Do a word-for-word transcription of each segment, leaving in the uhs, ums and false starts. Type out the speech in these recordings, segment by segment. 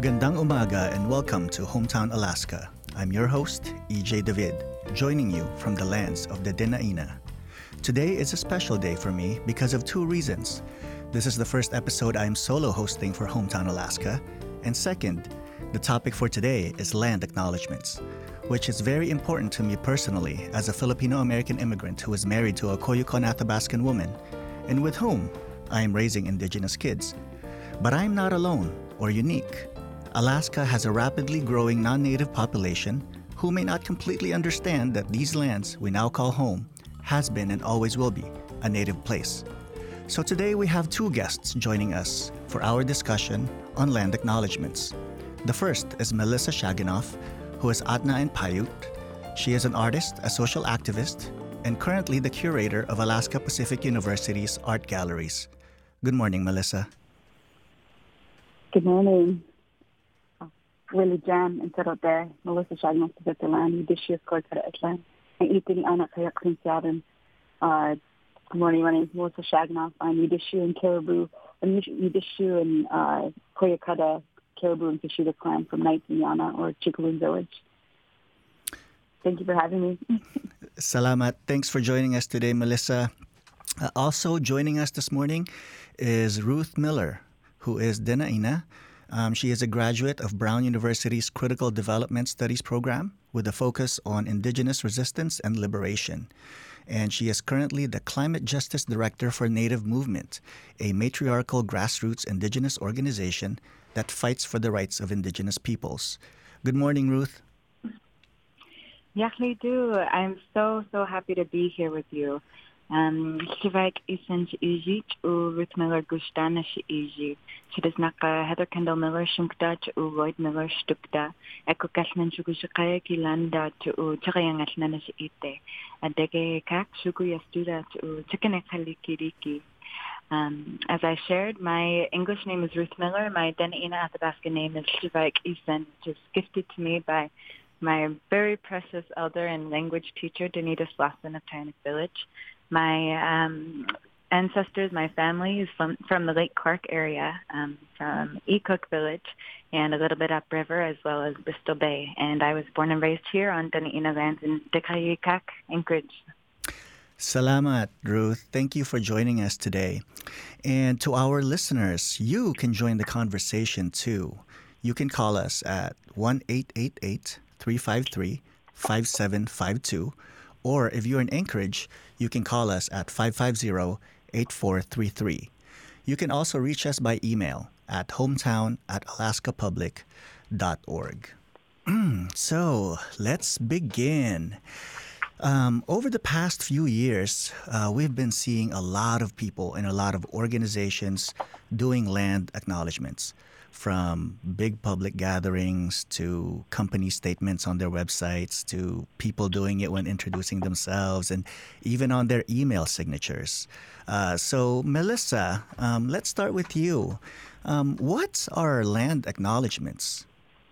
Magandang umaga and welcome to Hometown Alaska. I'm your host, E J David, joining you from the lands of the Dena'ina. Today is a special day for me because of two reasons. This is the first episode I am solo hosting for Hometown Alaska, and second, the topic for today is land acknowledgements, which is very important to me personally as a Filipino-American immigrant who is married to a Koyukon Athabascan woman and with whom I am raising indigenous kids. But I'm not alone or unique. Alaska has a rapidly growing non-native population who may not completely understand that these lands we now call home has been and always will be a native place. So today we have two guests joining us for our discussion on land acknowledgements. The first is Melissa Shaginoff, who is Atna and Paiute. She is an artist, a social activist, and currently the curator of Alaska Pacific University's art galleries. Good morning, Melissa. Good morning. Willie Jam and Sarote, Melissa Shaginoff sa Veteran, Yidishu Skoy Kada Etlan, and Itini Anak Kaya Krinsiadan. Good morning, my name is Melissa Shaginoff. I'm Yidishu and Caribou, and Yidishu and uh, Koyakada, Caribou and Kashida clan from Naitiniana or Chikaloon Village. Thank you for having me. Salamat. Thanks for joining us today, Melissa. Uh, also joining us this morning is Ruth Miller, who is Dena'ina. Um, she is a graduate of Brown University's Critical Development Studies program with a focus on indigenous resistance and liberation. And she is currently the Climate Justice Director for Native Movement, a matriarchal grassroots indigenous organization that fights for the rights of indigenous peoples. Good morning, Ruth. Yakli do. I'm so, so happy to be here with you. Um, Shivak isan si Ijit u Ruth Miller gustana si Ijit. Sidas naka Heather Kendall Miller shumkda u Lloyd Miller stukda. Eko kasman shugu shakaya kilanda u chakayang atnana si ite. Adege kak shugu yastuda u chikanek halikiriki. Um, as I shared, my English name is Ruth Miller. My Dena'ina Athabascan name is Shivak Isan, which is gifted to me by my very precious elder and language teacher, Danita Slauson of Tyanic Village. My um, ancestors, my family is from, from the Lake Clark area, um, from Ecook Village and a little bit upriver, as well as Bristol Bay. And I was born and raised here on Dena'ina lands in Dekayikak, Anchorage. Salamat, Ruth. Thank you for joining us today. And to our listeners, you can join the conversation too. You can call us at one eight eight eight, three five three, five seven five two. Or if you're in Anchorage, you can call us at five five zero, eight four three three. You can also reach us by email at hometown at alaskapublic dot org. So let's begin. Um, over the past few years, uh, we've been seeing a lot of people and a lot of organizations doing land acknowledgements, from big public gatherings to company statements on their websites to people doing it when introducing themselves and even on their email signatures. Uh, so, Melissa, um, let's start with you. Um, what are land acknowledgements?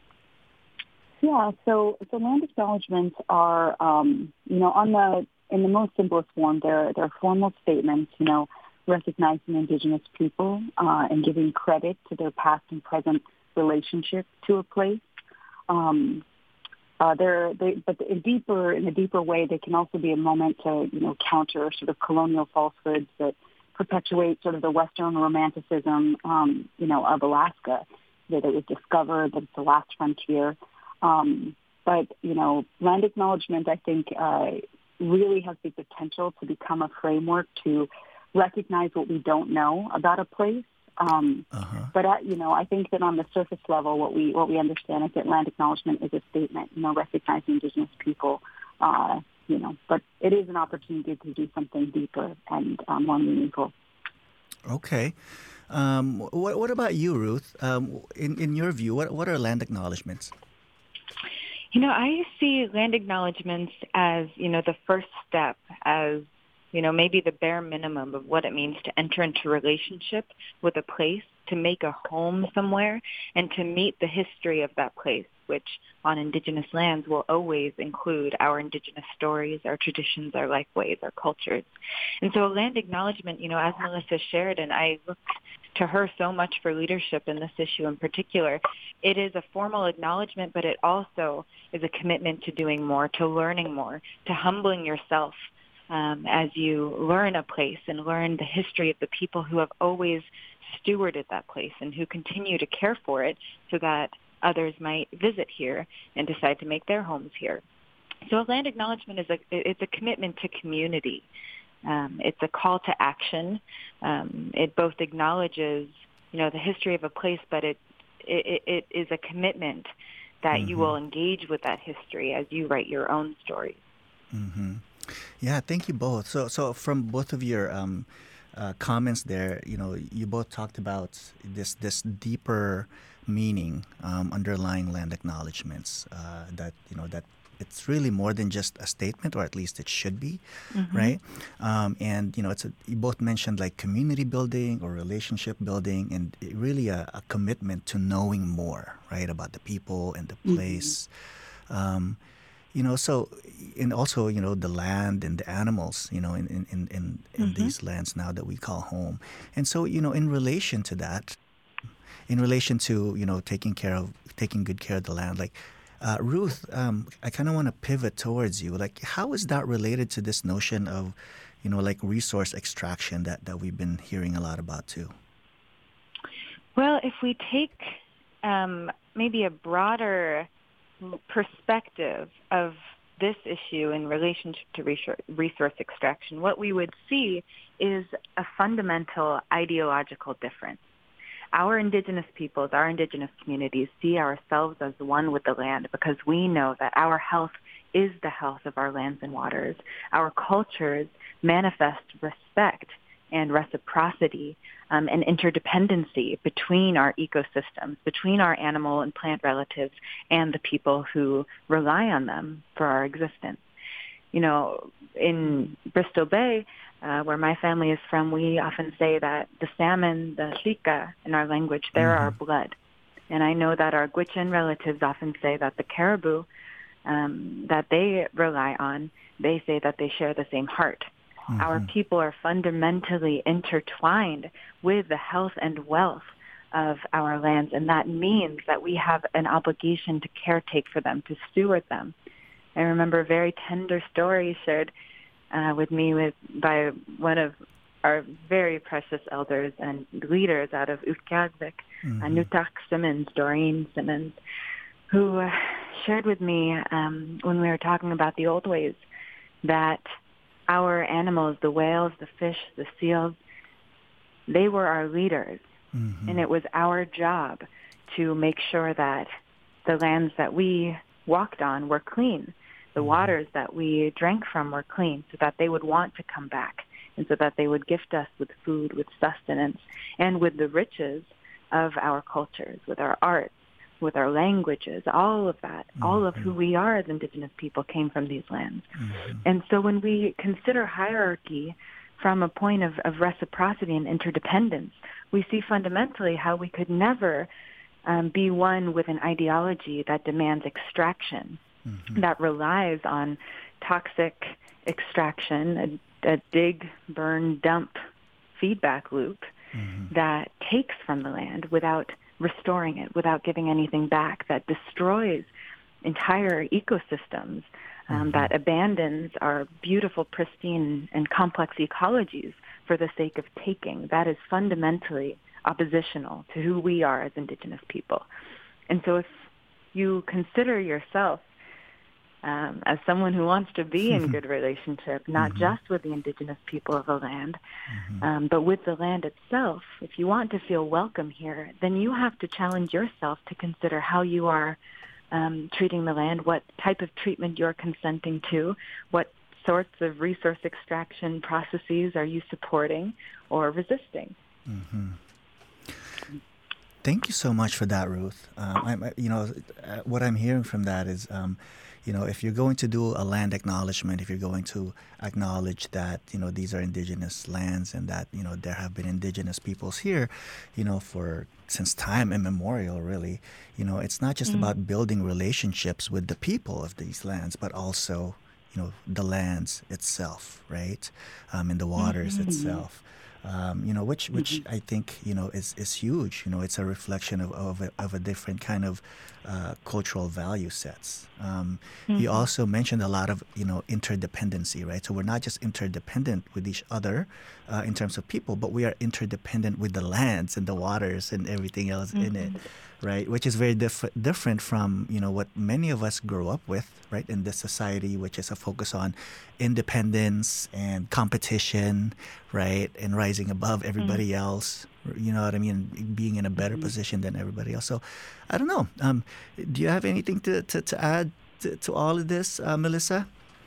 Yeah, so so land acknowledgements are, um, you know, on the in the most simplest form, they're they're formal statements, you know, recognizing indigenous people uh, and giving credit to their past and present relationship to a place. Um, uh, they're, they, but in deeper in a deeper way, they can also be a moment to, you know, counter sort of colonial falsehoods that perpetuate sort of the Western romanticism, um, you know, of Alaska, that it was discovered, that it's the last frontier. Um, but, you know, land acknowledgement, I think, uh, really has the potential to become a framework to recognize what we don't know about a place. Um, uh-huh. But, uh, you know, I think that on the surface level, what we what we understand is that land acknowledgement is a statement, you know, recognizing indigenous people, uh, you know, but it is an opportunity to do something deeper and uh, more meaningful. Okay. Um, what, what about you, Ruth? Um, in, in your view, what, what are land acknowledgements? You know, I see land acknowledgements as, you know, the first step, as, you know, maybe the bare minimum of what it means to enter into a relationship with a place, to make a home somewhere, and to meet the history of that place, which on indigenous lands will always include our indigenous stories, our traditions, our lifeways, our cultures. And so a land acknowledgement, you know, as Melissa shared, and I look to her so much for leadership in this issue in particular. It is a formal acknowledgement, but it also is a commitment to doing more, to learning more, to humbling yourself um, as you learn a place and learn the history of the people who have always stewarded that place and who continue to care for it so that others might visit here and decide to make their homes here. So a land acknowledgement is a, it's a commitment to community. Um, it's a call to action. Um, it both acknowledges, you know, the history of a place, but it it, it is a commitment that mm-hmm. you will engage with that history as you write your own stories. Mm-hmm. Yeah, thank you both. So, so from both of your um, uh, comments there, you know, you both talked about this this deeper meaning um, underlying land acknowledgements. Uh, that you know that. It's really more than just a statement, or at least it should be, mm-hmm. right? Um, and you know, it's a, you both mentioned like community building or relationship building, and it really a, a commitment to knowing more, right, about the people and the place. Mm-hmm. Um, you know, so and also you know the land and the animals, you know, in in in, in, in mm-hmm. these lands now that we call home. And so you know, in relation to that, in relation to you know taking care of taking good care of the land, like. Uh, Ruth, um, I kind of want to pivot towards you. Like, how is that related to this notion of, you know, like resource extraction that, that we've been hearing a lot about too? Well, if we take um, maybe a broader perspective of this issue in relationship to resource extraction, what we would see is a fundamental ideological difference. Our indigenous peoples, our indigenous communities see ourselves as one with the land because we know that our health is the health of our lands and waters. Our cultures manifest respect and reciprocity um, and interdependency between our ecosystems, between our animal and plant relatives and the people who rely on them for our existence. You know, in Bristol Bay, Uh, where my family is from, we often say that the salmon, the shika in our language, they're mm-hmm. our blood. And I know that our Gwich'in relatives often say that the caribou um, that they rely on, they say that they share the same heart. Mm-hmm. Our people are fundamentally intertwined with the health and wealth of our lands, and that means that we have an obligation to caretake for them, to steward them. I remember a very tender story shared Uh, with me with by one of our very precious elders and leaders out of Utqiagvik, mm-hmm. Anutak Simmons, Doreen Simmons, who uh, shared with me um, when we were talking about the old ways that our animals, the whales, the fish, the seals, they were our leaders. Mm-hmm. And it was our job to make sure that the lands that we walked on were clean. The waters that we drank from were clean so that they would want to come back and so that they would gift us with food, with sustenance, and with the riches of our cultures, with our arts, with our languages, all of that, mm-hmm. all of who we are as indigenous people came from these lands. Mm-hmm. And so when we consider hierarchy from a point of, of reciprocity and interdependence, we see fundamentally how we could never um, be one with an ideology that demands extraction. Mm-hmm. that relies on toxic extraction, a, a dig, burn, dump feedback loop mm-hmm. that takes from the land without restoring it, without giving anything back, that destroys entire ecosystems, um, mm-hmm. that abandons our beautiful, pristine, and complex ecologies for the sake of taking. That is fundamentally oppositional to who we are as indigenous people. And so if you consider yourself Um, as someone who wants to be in good relationship, not mm-hmm. just with the indigenous people of the land, mm-hmm. um, but with the land itself, if you want to feel welcome here, then you have to challenge yourself to consider how you are um, treating the land, what type of treatment you're consenting to, what sorts of resource extraction processes are you supporting or resisting. Mm-hmm. Thank you so much for that, Ruth. Um, I'm, you know, what I'm hearing from that is, um, you know, if you're going to do a land acknowledgement, if you're going to acknowledge that, you know, these are indigenous lands and that, you know, there have been indigenous peoples here, you know, for since time immemorial, really, you know, it's not just mm-hmm. about building relationships with the people of these lands, but also, you know, the lands itself, right? Um, and the waters mm-hmm. itself. Um, you know, which which Mm-hmm. I think you know is, is huge. You know, it's a reflection of of a, of a different kind of uh, cultural value sets. Um, you Mm-hmm. also mentioned a lot of you know interdependency, right? So we're not just interdependent with each other uh, in terms of people, but we are interdependent with the lands and the waters and everything else in it, Mm-hmm. right? Which is very diff- different from you know what many of us grow up with, right? In this society, which is a focus on independence and competition, right? And rising above everybody else. You know what I mean? Being in a better Mm-hmm. position than everybody else. So, I don't know. Um, do you have anything to, to, to add to, to all of this, uh, Melissa?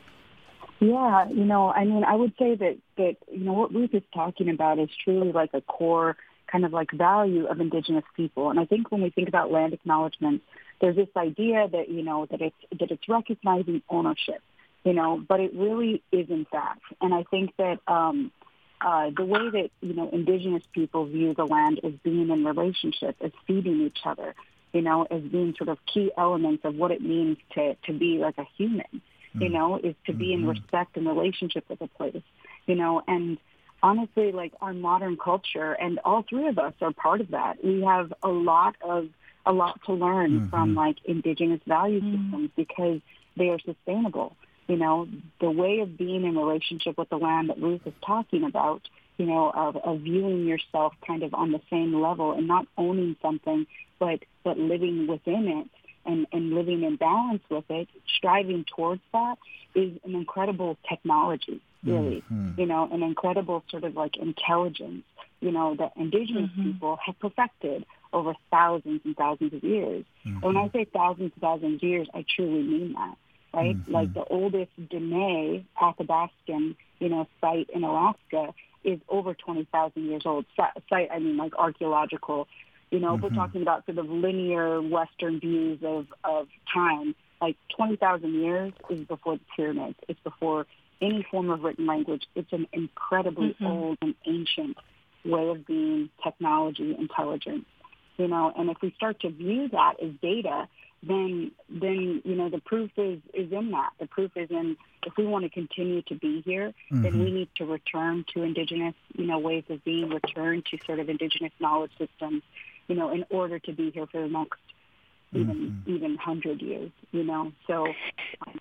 Yeah, you know, I mean, I would say that, that, you know, what Ruth is talking about is truly like a core kind of like value of Indigenous people. And I think when we think about land acknowledgement, there's this idea that, you know, that it's, that it's recognizing ownership, you know, but it really isn't that. And I think that um, uh, the way that, you know, Indigenous people view the land is being in relationship, as feeding each other, you know, as being sort of key elements of what it means to, to be like a human. You know, is to be in Mm-hmm. respect and relationship with a place, you know, and honestly, like our modern culture, and all three of us are part of that. We have a lot of, a lot to learn from Mm-hmm. like Indigenous value Mm-hmm. systems because they are sustainable. You know, the way of being in relationship with the land that Ruth is talking about, you know, of, of viewing yourself kind of on the same level and not owning something, but, but living within it. And, and living in balance with it, striving towards that is an incredible technology, really, Mm-hmm. you know, an incredible sort of like intelligence, you know, that Indigenous Mm-hmm. people have perfected over thousands and thousands of years. And when Mm-hmm. I say thousands and thousands of years, I truly mean that, right? Mm-hmm. Like the oldest Dene Athabascan, you know, site in Alaska is over twenty thousand years old. Site, I mean, like archaeological. You know, if we're Mm-hmm. talking about sort of linear Western views of, of time, like twenty thousand years is before the pyramids. It's before any form of written language. It's an incredibly Mm-hmm. old and ancient way of being, technology, intelligence. You know, and if we start to view that as data, then, then you know, the proof is, is in that. The proof is in, if we want to continue to be here, then Mm-hmm. we need to return to Indigenous, you know, ways of being, return to sort of Indigenous knowledge systems, you know, in order to be here for the next even Mm-hmm. even hundred years, you know. So um,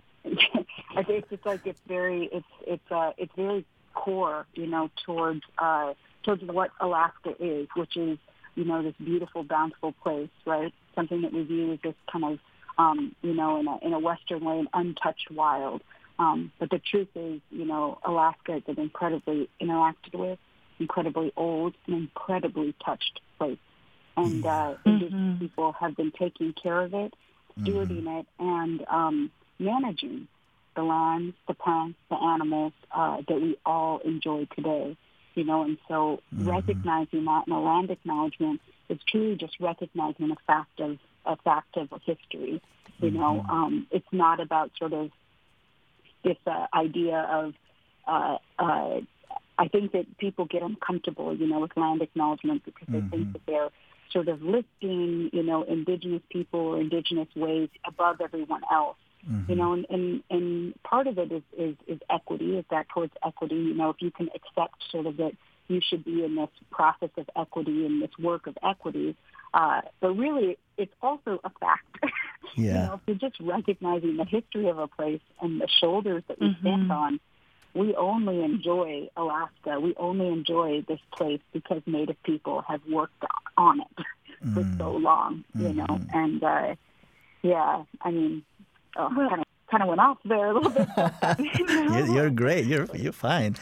I think it's just like it's very it's it's uh it's very core, you know, towards uh towards what Alaska is, which is, you know, this beautiful, bountiful place, right? Something that we view as this kind of um, you know, in a in a Western way, an untouched wild. Um, but the truth is, you know, Alaska is an incredibly interacted with, incredibly old, and incredibly touched place. And uh, Indigenous Mm-hmm. people have been taking care of it, stewarding it, and um, managing the lands, the plants, the animals uh, that we all enjoy today. You know, and so Mm-hmm. recognizing that in a land acknowledgement is truly just recognizing a fact of a fact of history. You know, um, it's not about sort of this uh, idea of uh, uh, I think that people get uncomfortable, you know, with land acknowledgement because they Mm-hmm. think that they're sort of lifting, you know, Indigenous people or Indigenous ways above everyone else. Mm-hmm. You know, and, and, and part of it is, is, is equity, is that towards equity. You know, if you can accept sort of that you should be in this process of equity and this work of equity, uh, but really it's also a fact. You Yeah. know, if you're just recognizing the history of a place and the shoulders that we Mm-hmm. stand on, we only enjoy Alaska. We only enjoy this place because Native people have worked on it for so long, you know. Mhm. And uh, yeah, I mean, oh, Well, kind of kind of went off there a little bit. But, you're, you're great. You're you're fine.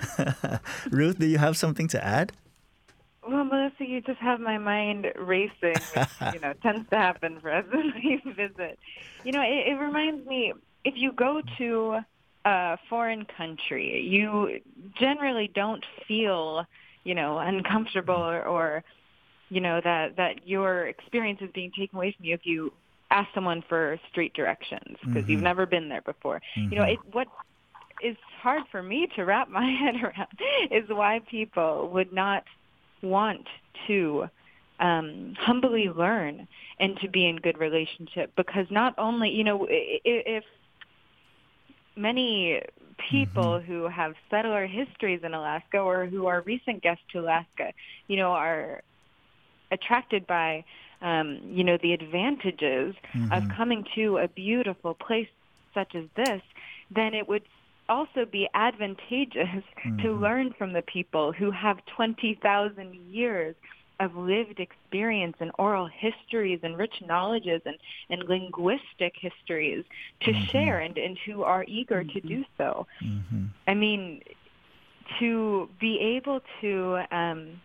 Ruth, do you have something to add? well, Melissa, you just have my mind racing, which, you know, tends to happen for us when we visit. You know, it, it reminds me, if you go to a foreign country, you generally don't feel, you know, uncomfortable or, or you know, that, that your experience is being taken away from you if you ask someone for street directions because you've Mhm. never been there before. You know, Mhm. it, what is hard for me to wrap my head around is why people would not want to um, humbly learn and to be in good relationship, because not only, you know, if many people mm-hmm. who have settler histories in Alaska or who are recent guests to Alaska, you know, are attracted by, um, you know, the advantages mm-hmm. of coming to a beautiful place such as this, then it would also be advantageous mm-hmm. to learn from the people who have twenty thousand years of lived experience and oral histories and rich knowledges and, and linguistic histories to mm-hmm. share and, and who are eager mm-hmm. to do so. Mm-hmm. I mean, to be able to um,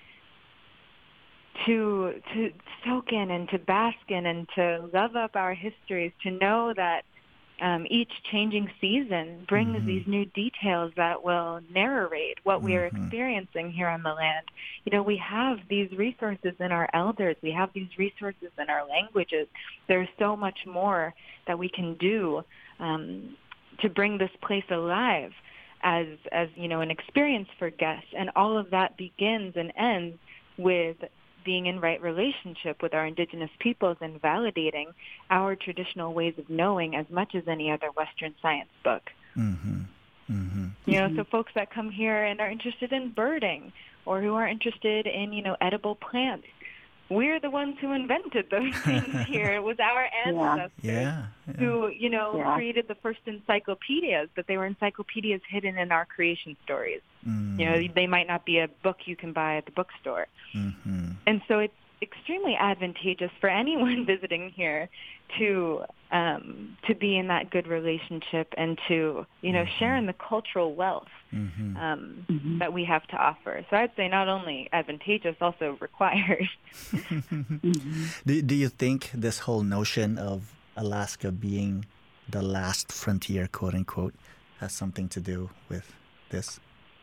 to to soak in and to bask in and to love up our histories, to know that Um, each changing season brings mm-hmm. these new details that will narrate what mm-hmm. we are experiencing here on the land. You know, we have these resources in our elders. We have these resources in our languages. There's so much more that we can do um, to bring this place alive as, as, you know, an experience for guests. And all of that begins and ends with being in right relationship with our indigenous peoples and validating our traditional ways of knowing as much as any other Western science book. Mm-hmm. Mm-hmm. You know, so folks that come here and are interested in birding or who are interested in, you know, edible plants, we're the ones who invented those things here. It was our ancestors yeah. Yeah. who, you know, yeah. created the first encyclopedias, but they were encyclopedias hidden in our creation stories. Mm. You know, they might not be a book you can buy at the bookstore. Mm-hmm. And so it's extremely advantageous for anyone visiting here to um, to be in that good relationship and to, you know, mm-hmm. share in the cultural wealth mm-hmm. Um, mm-hmm. that we have to offer. So I'd say not only advantageous, also required. mm-hmm. do, do you think this whole notion of Alaska being the last frontier, quote unquote, has something to do with this?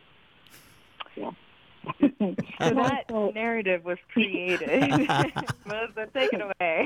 Yeah. So that narrative was created. Melissa, take it away.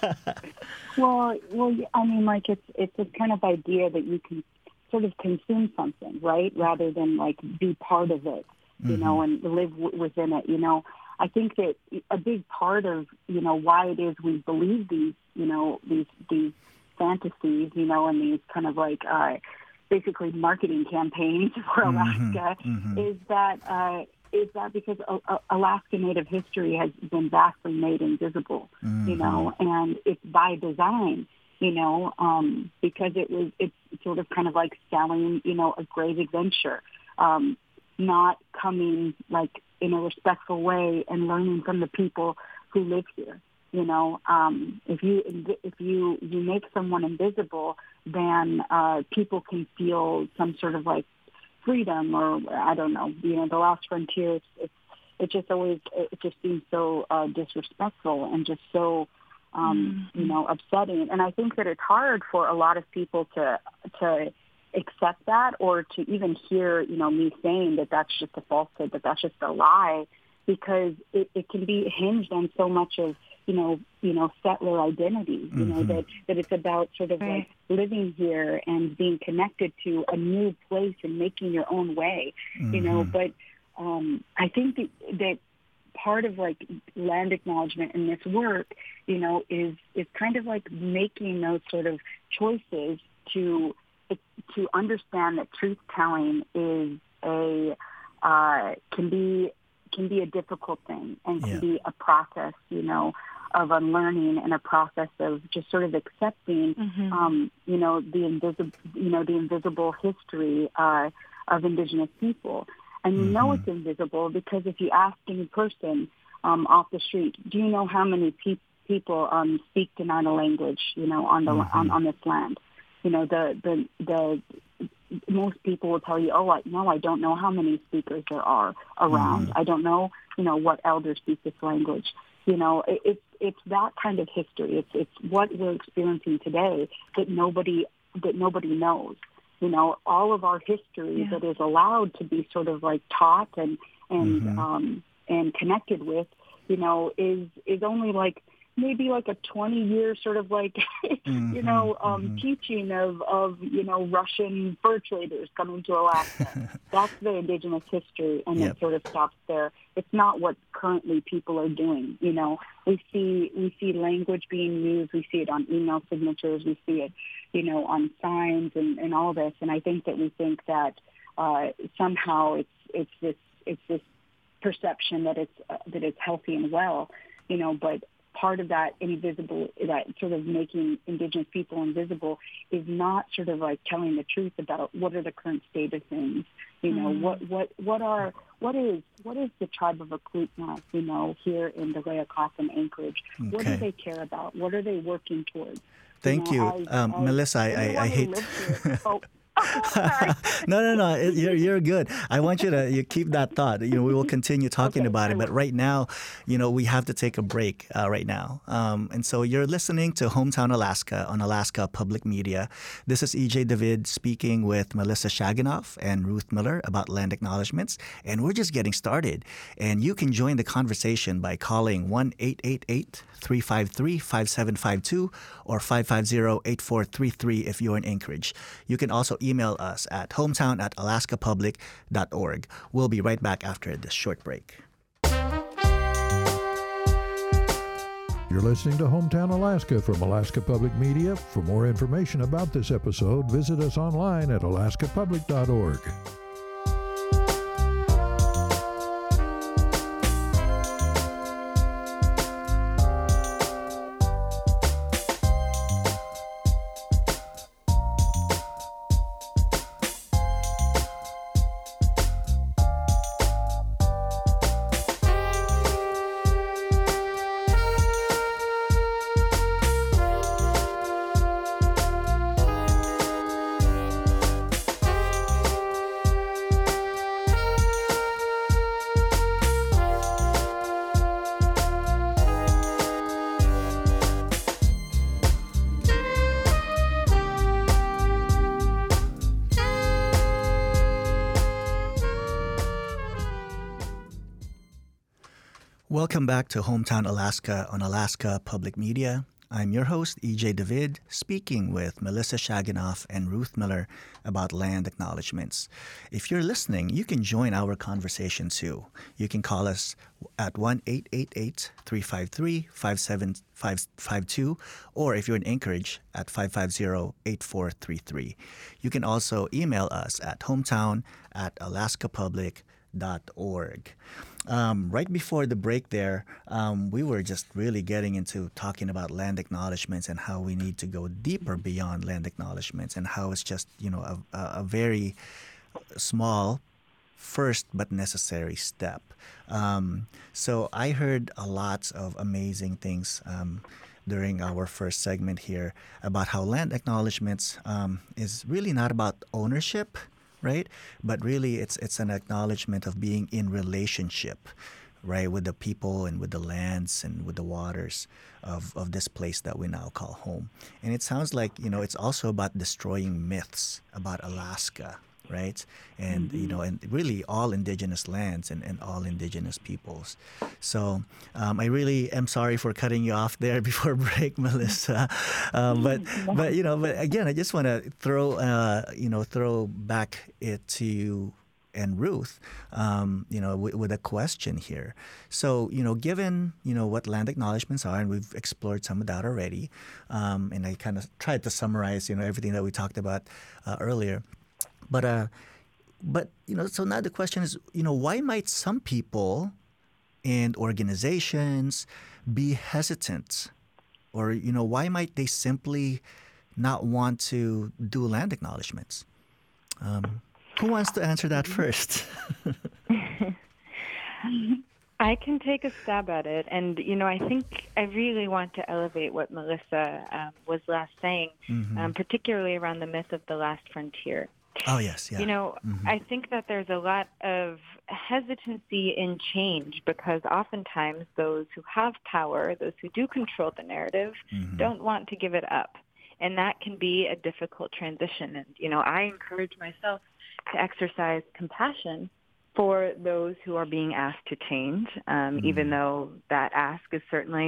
well, well, I mean, like it's it's this kind of idea that you can sort of consume something, right, rather than like be part of it, you mm-hmm. know, and live w- within it. You know, I think that a big part of you know why it is we believe these, you know, these these fantasies, you know, and these kind of like uh, basically marketing campaigns for Alaska mm-hmm. Mm-hmm. is that. Uh, is that because Alaska Native history has been vastly made invisible, mm-hmm. you know, and it's by design, you know, um, because it was, it's sort of kind of like selling, you know, a great adventure, um, not coming like in a respectful way and learning from the people who live here. You know, um, if you if you, you make someone invisible, then uh, people can feel some sort of like freedom, or I don't know, you know, the last frontier. It's, it's it just always it just seems so uh, disrespectful and just so um, mm-hmm. you know upsetting. And I think that it's hard for a lot of people to to accept that, or to even hear you know me saying that that's just a falsehood, that that's just a lie, because it, it can be hinged on so much of you know, you know, settler identity, you mm-hmm. know, that, that it's about sort of right. like living here and being connected to a new place and making your own way, mm-hmm. you know, but um, I think that, that part of like land acknowledgement in this work, you know, is, is kind of like making those sort of choices to, to understand that truth-telling is a, uh, can be, can be a difficult thing and can yeah. be a process, you know, of unlearning and a process of just sort of accepting, mm-hmm. um, you know, the invisible, you know, the invisible history uh, of Indigenous people. And you mm-hmm. know it's invisible because if you ask any person um, off the street, do you know how many pe- people um, speak Dena'ina language, you know, on the mm-hmm. on, on this land? You know, the the the most people will tell you, oh, I, no, I don't know how many speakers there are around. Mm-hmm. I don't know, you know, what elders speak this language. You know, it, it's it's that kind of history. It's it's what we're experiencing today that nobody that nobody knows. You know, all of our history yeah. that is allowed to be sort of like taught and and mm-hmm. um, and connected with, you know, is is only like maybe like a twenty year sort of like, mm-hmm, you know, um, mm-hmm. teaching of, of, you know, Russian fur traders coming to Alaska. That's the indigenous history, and Yep. it sort of stops there. It's not what currently people are doing. You know, we see we see language being used. We see it on email signatures. We see it, you know, on signs and, and all this. And I think that we think that uh, somehow it's it's this it's this perception that it's uh, that it's healthy and well, you know, but part of that invisible, that sort of making indigenous people invisible is not sort of like telling the truth about what are the current state of things, you know, mm. what, what, what are, what is, what is the tribe of Eklutna, you know, here in the Rayacos and Anchorage? Okay. What do they care about? What are they working towards? Thank you. you. Know, you. As, um, as, Melissa, I, I, I hate... oh. no, no, no. You're you're good. I want you to you keep that thought. You know, we will continue talking okay, about it. But right now, you know, we have to take a break uh, right now. Um, and so you're listening to Hometown Alaska on Alaska Public Media. This is E J David speaking with Melissa Shaginoff and Ruth Miller about land acknowledgements. And we're just getting started. And you can join the conversation by calling one eight eight eight, three five three, five seven five two or five five zero, eight four three three if you're in Anchorage. You can also email us at hometown at alaska public dot org. We'll be right back after this short break. You're listening to Hometown Alaska from Alaska Public Media. For more information about this episode, visit us online at alaska public dot org. Welcome back to Hometown Alaska on Alaska Public Media. I'm your host, E J David, speaking with Melissa Shaginoff and Ruth Miller about land acknowledgements. If you're listening, you can join our conversation too. You can call us at one eight eight eight, three five three, five seven five two, or if you're in Anchorage, at five five zero, eight four three three. You can also email us at hometown at alaska public dot org. Um, right before the break there, um, we were just really getting into talking about land acknowledgements and how we need to go deeper beyond land acknowledgements and how it's just, you know, a, a very small first but necessary step. Um, so I heard a lot of amazing things um, during our first segment here about how land acknowledgements um, is really not about ownership, right? But really, it's it's an acknowledgement of being in relationship, right, with the people and with the lands and with the waters of, of this place that we now call home. And it sounds like, you know, it's also about destroying myths about Alaska, right? And, mm-hmm. you know, and really all indigenous lands and, and all indigenous peoples. So um, I really am sorry for cutting you off there before break, Melissa. Um, but, but, you know, but again, I just want to throw, uh, you know, throw back it to you and Ruth, um, you know, w- with a question here. So, you know, given, you know, what land acknowledgements are, and we've explored some of that already, um, and I kind of tried to summarize, you know, everything that we talked about uh, earlier. But, uh, but you know, so now the question is, you know, why might some people and organizations be hesitant? Or, you know, why might they simply not want to do land acknowledgements? Um, who wants to answer that first? I can take a stab at it. And, you know, I think I really want to elevate what Melissa um, was last saying, mm-hmm. um, particularly around the myth of the last frontier. Oh, yes, yeah. You know, mm-hmm. I think that there's a lot of hesitancy in change because oftentimes those who have power, those who do control the narrative, mm-hmm. don't want to give it up. And that can be a difficult transition. And, you know, I encourage myself to exercise compassion for those who are being asked to change, um, mm-hmm. even though that ask is certainly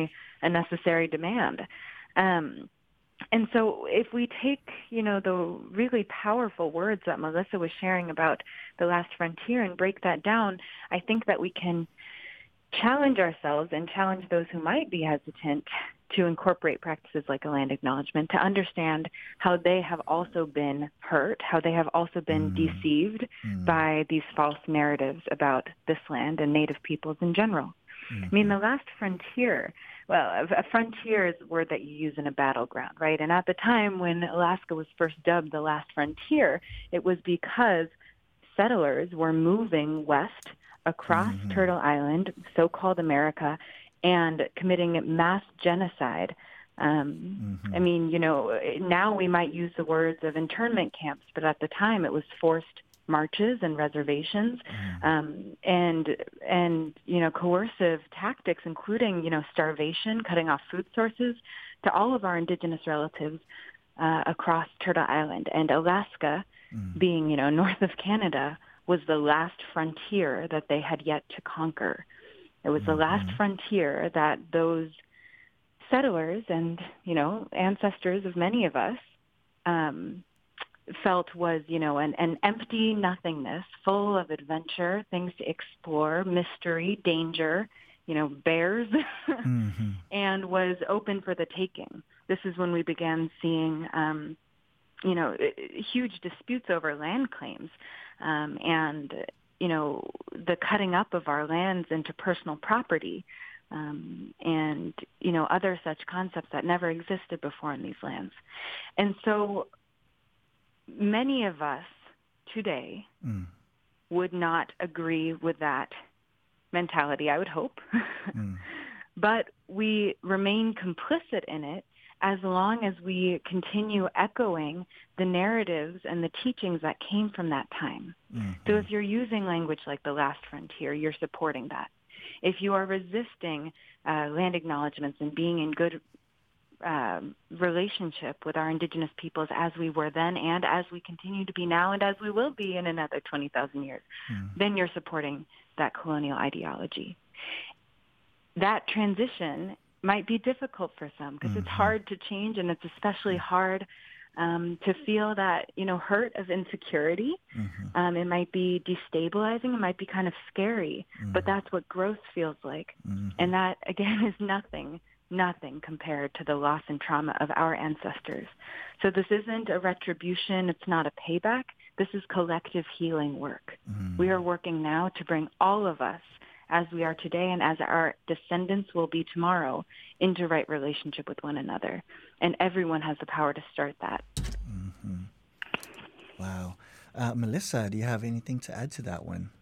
a necessary demand. Um, and so if we take, you know, the really powerful words that Melissa was sharing about the last frontier and break that down, I think that we can challenge ourselves and challenge those who might be hesitant to incorporate practices like a land acknowledgement, to understand how they have also been hurt, how they have also been mm. deceived mm. by these false narratives about this land and Native peoples in general. Mm-hmm. I mean, the last frontier, well, a frontier is a word that you use in a battleground, right? And at the time when Alaska was first dubbed the last frontier, it was because settlers were moving west across mm-hmm. Turtle Island, so-called America, and committing mass genocide. Um, mm-hmm. I mean, you know, now we might use the words of internment camps, but at the time it was forced marches and reservations, mm-hmm. um, and and you know, coercive tactics, including you know, starvation, cutting off food sources to all of our indigenous relatives uh, across Turtle Island. And Alaska, mm-hmm. being you know north of Canada, was the last frontier that they had yet to conquer. It was the last mm-hmm. frontier that those settlers and, you know, ancestors of many of us um, felt was, you know, an, an empty nothingness, full of adventure, things to explore, mystery, danger, you know, bears, mm-hmm. and was open for the taking. This is when we began seeing, um, you know, huge disputes over land claims um, and you know, the cutting up of our lands into personal property um, and, you know, other such concepts that never existed before in these lands. And so many of us today mm. would not agree with that mentality, I would hope. mm. But we remain complicit in it as long as we continue echoing the narratives and the teachings that came from that time. Mm-hmm. So if you're using language like the last frontier, you're supporting that. If you are resisting uh, land acknowledgements and being in good uh, relationship with our indigenous peoples as we were then and as we continue to be now and as we will be in another twenty thousand years, mm-hmm. then you're supporting that colonial ideology. That transition might be difficult for some because mm-hmm. it's hard to change, and it's especially hard um, to feel that, you know, hurt of insecurity. Mm-hmm. Um, it might be destabilizing. It might be kind of scary, mm-hmm. but that's what growth feels like. Mm-hmm. And that, again, is nothing, nothing compared to the loss and trauma of our ancestors. So this isn't a retribution. It's not a payback. This is collective healing work. Mm-hmm. We are working now to bring all of us, as we are today and as our descendants will be tomorrow, into right relationship with one another. And everyone has the power to start that. Mm-hmm. Wow. Uh, Melissa, do you have anything to add to that one?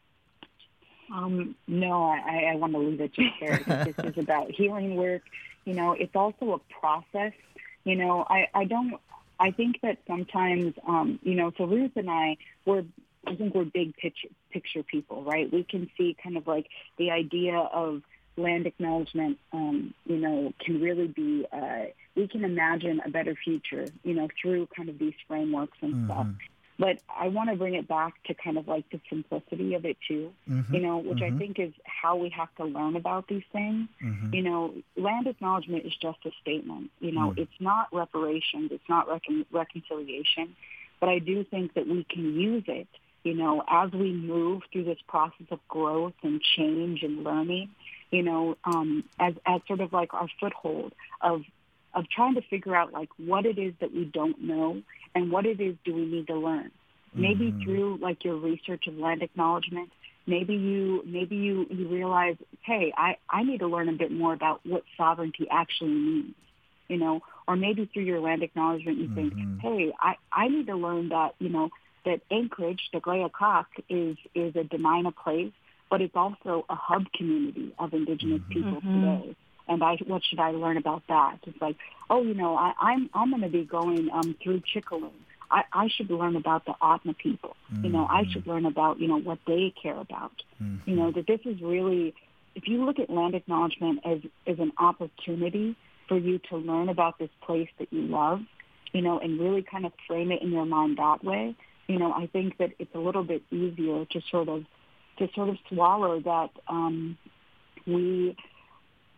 Um, no, I, I want to leave it just there because this is about healing work. You know, it's also a process. You know, I, I don't, I think that sometimes, um, you know, so Ruth and I, we're, I think we're big picture, picture people, right? We can see kind of like the idea of land acknowledgement, um, you know, can really be, uh, we can imagine a better future, you know, through kind of these frameworks and mm-hmm. stuff. But I want to bring it back to kind of like the simplicity of it too, mm-hmm. you know, which mm-hmm. I think is how we have to learn about these things. Mm-hmm. You know, land acknowledgement is just a statement. You know, mm-hmm. it's not reparations. It's not recon- reconciliation. But I do think that we can use it, you know, as we move through this process of growth and change and learning, you know, um, as, as sort of like our foothold of of trying to figure out like what it is that we don't know and what it is do we need to learn. Maybe mm-hmm. through like your research of land acknowledgement, maybe you maybe you, you realize, hey, I, I need to learn a bit more about what sovereignty actually means, you know, or maybe through your land acknowledgement you mm-hmm. think, hey, I, I need to learn that, you know, that Anchorage, the Gleakok, is is a Dena'ina place, but it's also a hub community of Indigenous mm-hmm. people mm-hmm. today. And I, what should I learn about that? It's like, oh, you know, I, I'm I'm going to be going um, through Chickalum. I, I should learn about the Otna people. Mm-hmm. You know, I should learn about, you know, what they care about. Mm-hmm. You know, that this is really, if you look at land acknowledgement as, as an opportunity for you to learn about this place that you love, you know, and really kind of frame it in your mind that way, you know, I think that it's a little bit easier to sort of to sort of swallow that um, we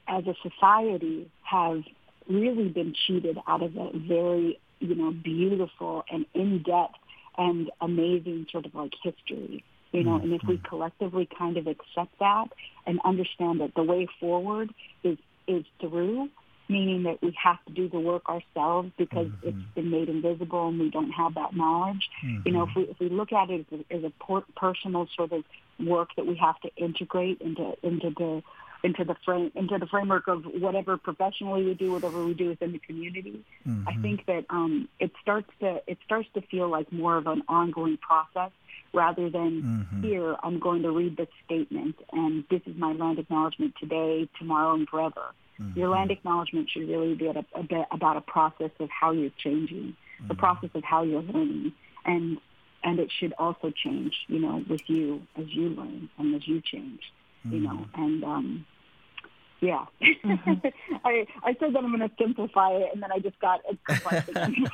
as a society, have really been cheated out of a very, you know, beautiful and in-depth and amazing sort of like history, you know, mm-hmm. and if we collectively kind of accept that and understand that the way forward is, is through, meaning that we have to do the work ourselves because mm-hmm. it's been made invisible and we don't have that knowledge. Mm-hmm. You know, if we, if we look at it as a, as a por- personal sort of work that we have to integrate into, into the, into the frame, into the framework of whatever professionally we do, whatever we do within the community, mm-hmm. I think that um, it starts to it starts to feel like more of an ongoing process rather than mm-hmm. here I'm going to read this statement and this is my land acknowledgement today, tomorrow, and forever. Mm-hmm. Your land acknowledgement should really be a, a bit about a process of how you're changing, mm-hmm. the process of how you're learning, and and it should also change, you know, with you as you learn and as you change. You know, and um, yeah, mm-hmm. I I said that I'm going to simplify it, and then I just got a complex.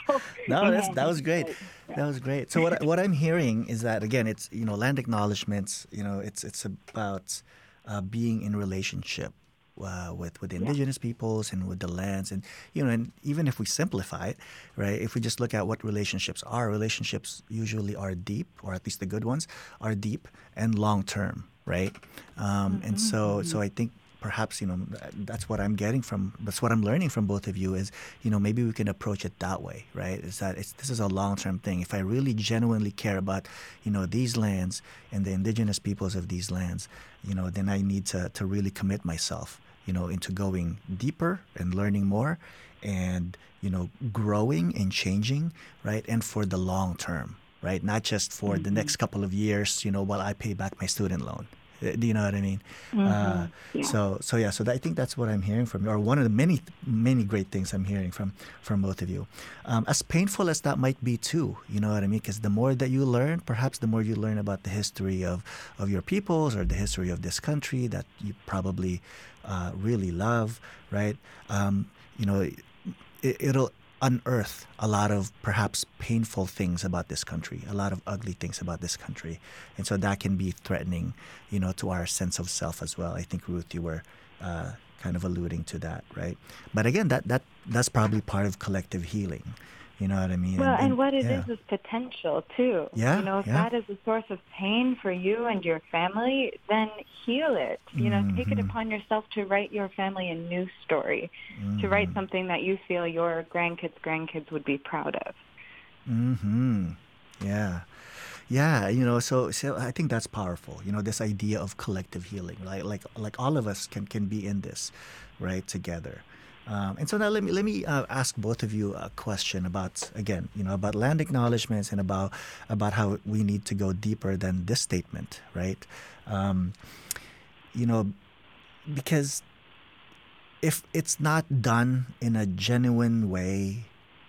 No, that's, that was great. Yeah. That was great. So what what I'm hearing is that again, it's you know land acknowledgements. You know, it's it's about uh, being in relationship uh, with with the indigenous yeah. peoples and with the lands, and you know, and even if we simplify it, right? If we just look at what relationships are, relationships usually are deep, or at least the good ones are deep and long term. Right, um, mm-hmm. and so so I think perhaps you know that's what I'm getting from that's what I'm learning from both of you is you know maybe we can approach it that way, right? Is that it's, this is a long-term thing. If I really genuinely care about you know these lands and the indigenous peoples of these lands, you know, then I need to to really commit myself, you know, into going deeper and learning more, and you know growing and changing, right? And for the long term. Right, not just for mm-hmm. the next couple of years, you know, while I pay back my student loan. Do you know what I mean? Mm-hmm. Uh, yeah. So, so yeah. So that, I think that's what I'm hearing from you, or one of the many, many great things I'm hearing from from both of you. Um, as painful as that might be, too, you know what I mean? Because the more that you learn, perhaps the more you learn about the history of of your peoples or the history of this country that you probably uh, really love, right? Um, you know, it, it'll unearth a lot of perhaps painful things about this country, a lot of ugly things about this country. And so that can be threatening, you know, to our sense of self as well. I think, Ruth, you were uh, kind of alluding to that, right? But again, that, that that's probably part of collective healing. You know what I mean? Well, and, and, and what it yeah. is is potential, too. Yeah, you know, if yeah. that is a source of pain for you and your family, then heal it. You know, mm-hmm. take it upon yourself to write your family a new story, mm-hmm. to write something that you feel your grandkids' grandkids would be proud of. Mm-hmm. Yeah. Yeah, you know, so, so I think that's powerful. You know, this idea of collective healing, like like like all of us can, can be in this, right, together. Um, and so now let me let me uh, ask both of you a question about again, you know, about land acknowledgements and about about how we need to go deeper than this statement, right? Um, you know, because if it's not done in a genuine way,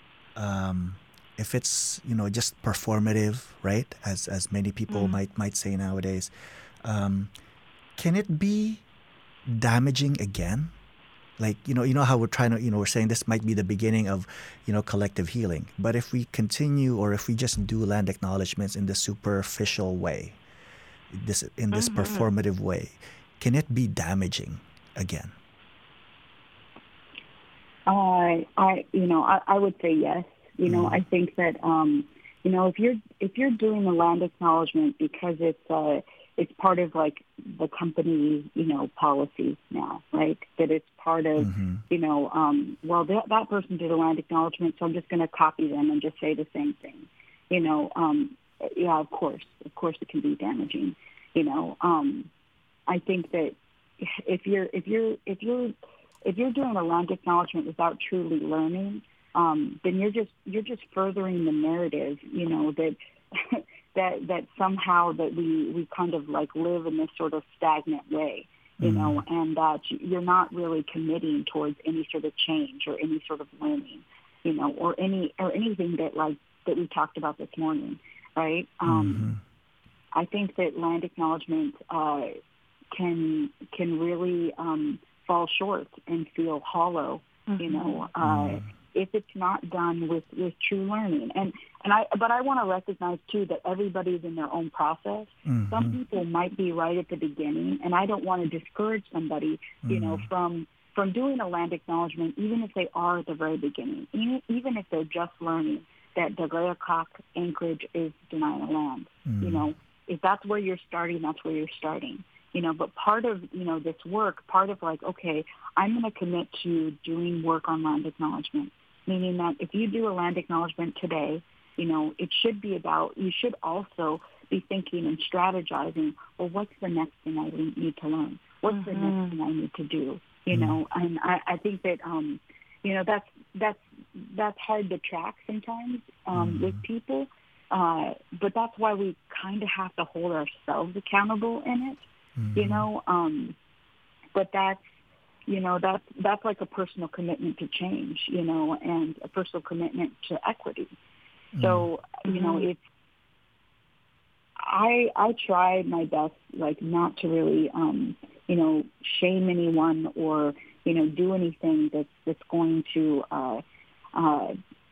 um, if it's you know just performative, right, as as many people mm-hmm. might might say nowadays, um, can it be damaging again? Like, you know, you know how we're trying to, you know, we're saying this might be the beginning of, you know, collective healing. But if we continue or if we just do land acknowledgements in the superficial way, this in this mm-hmm. performative way, can it be damaging again? I, I, you know, I, I would say yes. You know, mm. I think that, um, you know, if you're if you're doing the land acknowledgement because it's uh, it's part of like the company, you know, policy now, right? That it's part of, mm-hmm. you know, um, well, that, that person did a land acknowledgement, so I'm just going to copy them and just say the same thing. You know, um, yeah, of course, of course, it can be damaging. You know, um, I think that if you're if you're if you're if you're doing a land acknowledgement without truly learning, um, then you're just you're just furthering the narrative. You know that. that that somehow that we, we kind of like live in this sort of stagnant way, you mm-hmm. know, and that you're not really committing towards any sort of change or any sort of learning, you know, or any or anything that like that we talked about this morning, right? Um, mm-hmm. I think that land acknowledgement uh, can can really um, fall short and feel hollow, mm-hmm. you know, uh, mm-hmm. if it's not done with, with true learning. And And I, but I want to recognize, too, that everybody's in their own process. Mm-hmm. Some people might be right at the beginning, and I don't want to discourage somebody, you mm-hmm. know, from from doing a land acknowledgement, even if they are at the very beginning, even, even if they're just learning that Daglayakak Anchorage is denying land, mm. you know, if that's where you're starting, that's where you're starting. You know, but part of, you know, this work, part of like, okay, I'm going to commit to doing work on land acknowledgement, meaning that if you do a land acknowledgement today, you know, it should be about, you should also be thinking and strategizing, well, what's the next thing I need to learn? What's mm-hmm. the next thing I need to do? You mm-hmm. know, and I, I think that, um, you know, that's, that's, that's hard to track sometimes um, mm-hmm. with people, uh, but that's why we kind of have to hold ourselves accountable in it. Mm-hmm. You know, um, but that's, you know, that's, that's like a personal commitment to change, you know, and a personal commitment to equity. Mm-hmm. So, you know, it's, I, I try my best, like, not to really, um, you know, shame anyone or, you know, do anything that's, that's going to, uh, uh,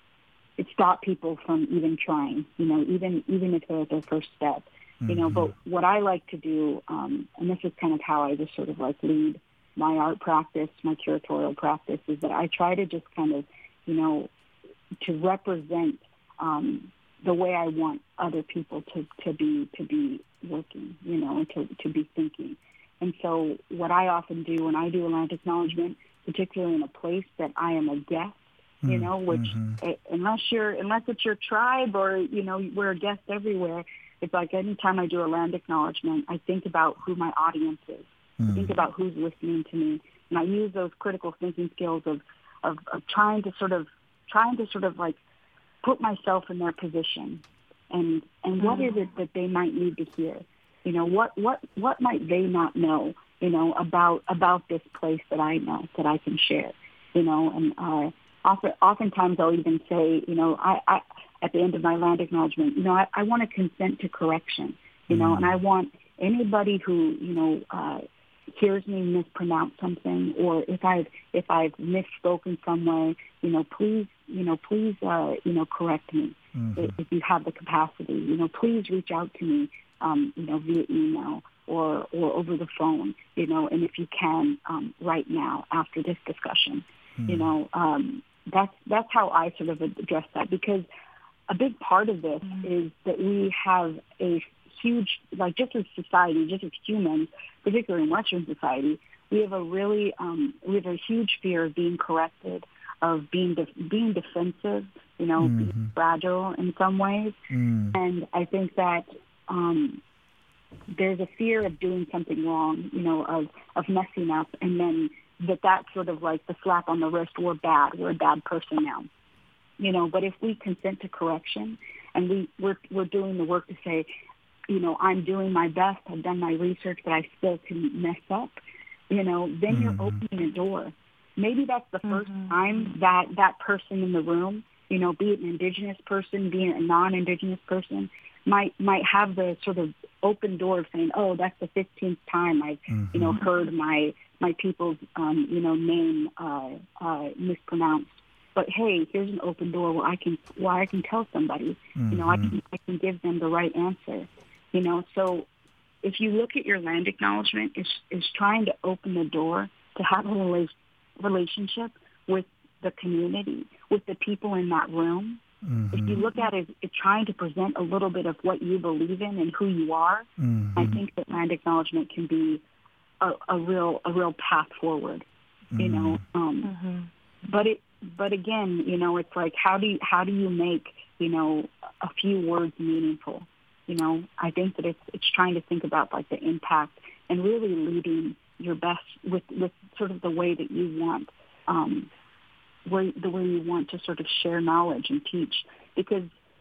stop people from even trying, you know, even, even if they're at their first step. You know, but what I like to do, um, and this is kind of how I just sort of like lead my art practice, my curatorial practice, is that I try to just kind of, you know, to represent um, the way I want other people to, to be to be working, you know, and to, to be thinking. And so what I often do when I do a land acknowledgement, particularly in a place that I am a guest, you know, which mm-hmm. unless you're unless it's your tribe or, you know, we're a guest everywhere. It's like anytime I do a land acknowledgement, I think about who my audience is. Mm. I think about who's listening to me, and I use those critical thinking skills of, of, of trying to sort of trying to sort of like put myself in their position, and and mm. what is it that they might need to hear? You know, what what what might they not know? You know, about about this place that I know that I can share. You know, and uh, often oftentimes I'll even say, you know, I. I at the end of my land acknowledgement, you know, I, I want to consent to correction, you know, mm. and I want anybody who, you know, uh, hears me mispronounce something, or if I've, if I've misspoken some way, you know, please, you know, please, uh, you know, correct me mm-hmm. if, if you have the capacity, you know, please reach out to me, um, you know, via email or, or over the phone, you know, and if you can, um, right now after this discussion, mm. you know, um, that's, that's how I sort of address that, because a big part of this mm-hmm. is that we have a huge, like just as society, just as humans, particularly in Western society, we have a really, um, we have a huge fear of being corrected, of being de- being defensive, you know, mm-hmm. being fragile in some ways. Mm. And I think that um, there's a fear of doing something wrong, you know, of, of messing up, and then that that's sort of like the slap on the wrist, we're bad, we're a bad person now. You know, but if we consent to correction and we, we're, we're doing the work to say, you know, I'm doing my best, I've done my research, but I still can mess up, you know, then mm-hmm. you're opening a door. Maybe that's the first mm-hmm. time that that person in the room, you know, be it an Indigenous person, be it a non-Indigenous person, might might have the sort of open door of saying, oh, that's the fifteenth time I've, mm-hmm. you know, heard my, my people's, um, you know, name uh, uh, mispronounced. But hey, here's an open door where I can, where I can tell somebody, mm-hmm. you know, I can, I can give them the right answer, you know. So, if you look at your land acknowledgement, it's, it's trying to open the door to have a rela- relationship with the community, with the people in that room. Mm-hmm. If you look at it, it's trying to present a little bit of what you believe in and who you are. Mm-hmm. I think that land acknowledgement can be a, a real, a real path forward, mm-hmm. you know. Um, mm-hmm. But it. But again, you know, it's like, how do you, how do you make, you know, a few words meaningful? You know, I think that it's it's trying to think about like the impact and really leading your best with, with sort of the way that you want, um, where, the way you want to sort of share knowledge and teach. Because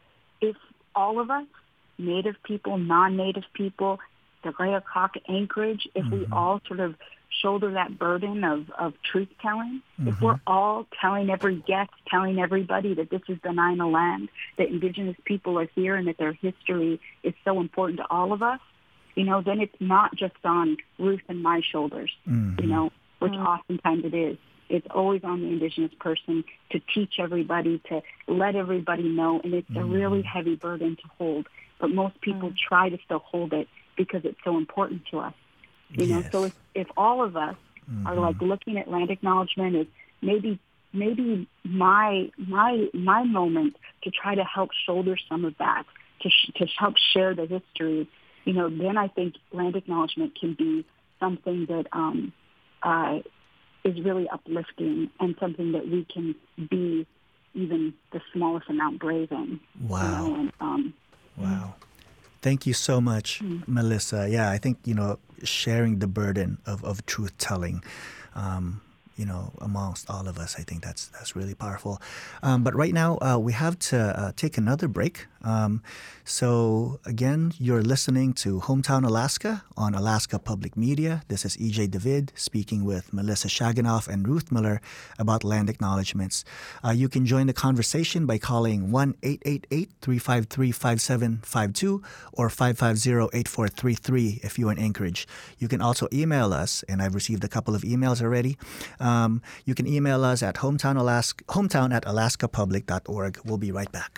if all of us, Native people, non-Native people, the Daglayakak Anchorage, if mm-hmm. we all sort of shoulder that burden of, of truth-telling, mm-hmm. if we're all telling every guest, telling everybody that this is the Dena'ina land, that Indigenous people are here and that their history is so important to all of us, you know, then it's not just on Ruth and my shoulders, mm-hmm. you know, which mm-hmm. oftentimes it is. It's always on the Indigenous person to teach everybody, to let everybody know, and it's mm-hmm. a really heavy burden to hold. But most people mm-hmm. try to still hold it because it's so important to us. You know, yes. so if, if all of us mm-hmm. are like looking at land acknowledgement as maybe maybe my my my moment to try to help shoulder some of that, to sh- to help share the history. You know, then I think land acknowledgement can be something that um, uh, is really uplifting and something that we can be even the smallest amount brave in. Wow. You know, and, um, wow. Thank you so much, mm-hmm. Melissa. Yeah, I think, you know, sharing the burden of, of truth-telling, um, you know, amongst all of us, I think that's that's really powerful. Um, but right now, uh, we have to uh, take another break. Um, so again, you're listening to Hometown Alaska on Alaska Public Media. This is E J David speaking with Melissa Shaginoff and Ruth Miller about land acknowledgements. Uh, you can join the conversation by calling one eight eight eight, three five three, five seven five two or five five zero, eight four three three if you're in Anchorage. You can also email us, and I've received a couple of emails already. Um, you can email us at hometown, Alaska, hometown at alaska public dot org. We'll be right back.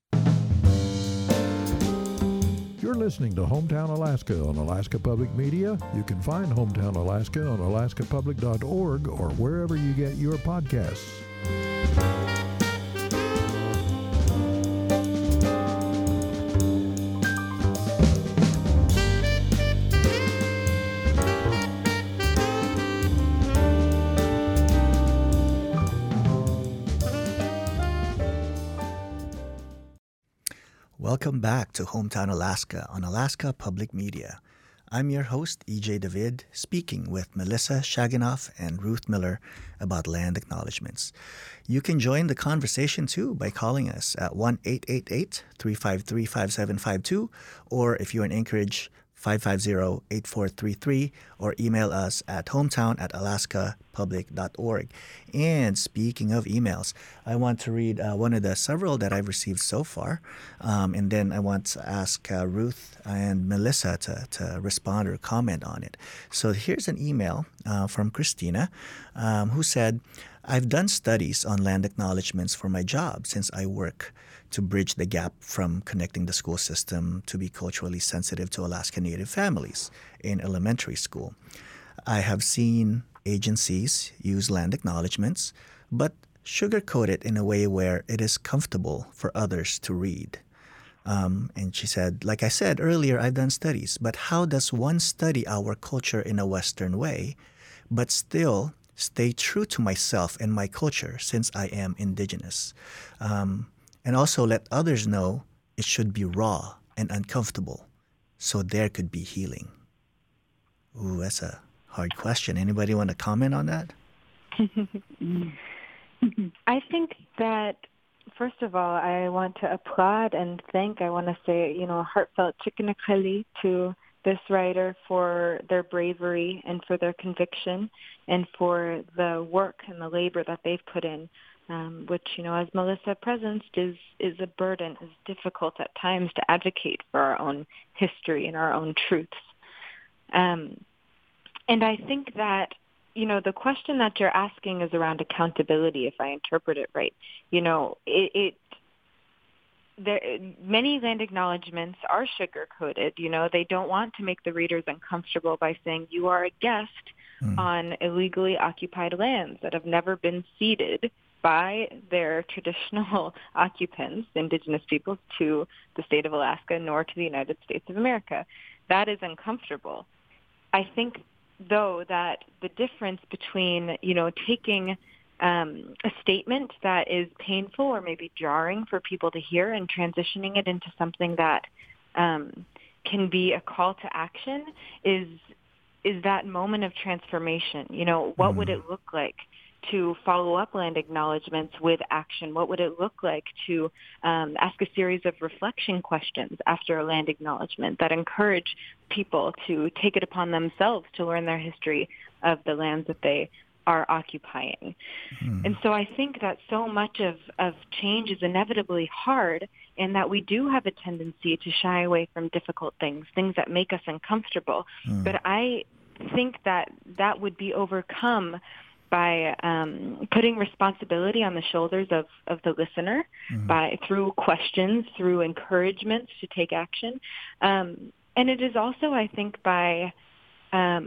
You're listening to Hometown Alaska on Alaska Public Media. You can find Hometown Alaska on alaska public dot org or wherever you get your podcasts. Welcome back to Hometown Alaska on Alaska Public Media. I'm your host, E J David, speaking with Melissa Shaginoff and Ruth Miller about land acknowledgements. You can join the conversation too by calling us at one eight eight eight, three five three, five seven five two, or if you're in Anchorage, five five zero, eight four three three, or email us at hometown at alaska public dot org. And speaking of emails, I want to read uh, one of the several that I've received so far, um, and then I want to ask uh, Ruth and Melissa to, to respond or comment on it. So here's an email uh, from Christina, um, who said, I've done studies on land acknowledgements for my job since I work to bridge the gap from connecting the school system to be culturally sensitive to Alaska Native families in elementary school. I have seen agencies use land acknowledgements, but sugarcoat it in a way where it is comfortable for others to read. Um, and she said, like I said earlier, I've done studies, but how does one study our culture in a Western way, but still stay true to myself and my culture since I am Indigenous? Um, And also let others know it should be raw and uncomfortable so there could be healing. Ooh, that's a hard question. Anybody want to comment on that? I think that, first of all, I want to applaud and thank, I want to say, you know, heartfelt chikanakali to this writer for their bravery and for their conviction and for the work and the labor that they've put in. Um, which, you know, as Melissa presenced, is, is a burden, is difficult at times to advocate for our own history and our own truths. Um, and I think that, you know, the question that you're asking is around accountability, if I interpret it right. You know, it, it there, many land acknowledgements are sugar-coated. You know, they don't want to make the readers uncomfortable by saying you are a guest mm. on illegally occupied lands that have never been ceded by their traditional occupants, Indigenous peoples, to the state of Alaska, nor to the United States of America. That is uncomfortable. I think, though, that the difference between, you know, taking um, a statement that is painful or maybe jarring for people to hear and transitioning it into something that um, can be a call to action is is that moment of transformation. You know, what mm. would it look like to follow up land acknowledgements with action? What would it look like to um, ask a series of reflection questions after a land acknowledgement that encourage people to take it upon themselves to learn their history of the lands that they are occupying? Mm. And so I think that so much of, of change is inevitably hard, and that we do have a tendency to shy away from difficult things, things that make us uncomfortable. Mm. But I think that that would be overcome by um, putting responsibility on the shoulders of, of the listener, mm-hmm. by through questions, through encouragements to take action. Um, and it is also, I think, by um,